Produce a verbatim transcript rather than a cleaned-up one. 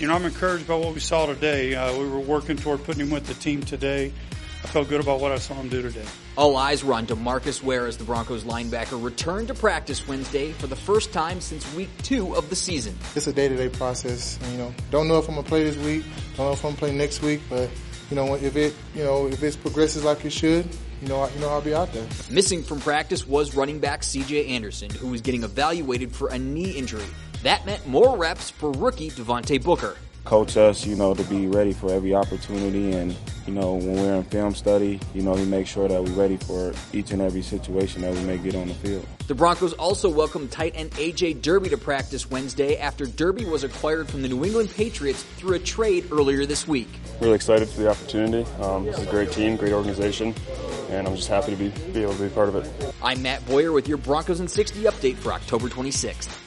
You know, I'm encouraged by what we saw today. Uh, we were working toward putting him with the team today. I felt good about what I saw him do today. All eyes were on DeMarcus Ware as the Broncos linebacker returned to practice Wednesday for the first time since week two of the season. It's a day-to-day process. You know, don't know if I'm gonna play this week. Don't know if I'm gonna play next week. But you know, if it, you know, if it progresses like it should, you know, you know, I'll be out there. Missing from practice was running back C J Anderson, who was getting evaluated for a knee injury. That meant more reps for rookie Devontae Booker. Coach us, you know, to be ready for every opportunity, and, you know, when we're in film study, you know, he makes sure that we're ready for each and every situation that we may get on the field. The Broncos also welcomed tight end A J Derby to practice Wednesday after Derby was acquired from the New England Patriots through a trade earlier this week. Really excited for the opportunity. Um, this is a great team, great organization, and I'm just happy to be, be able to be part of it. I'm Matt Boyer with your Broncos in sixty update for October twenty-sixth.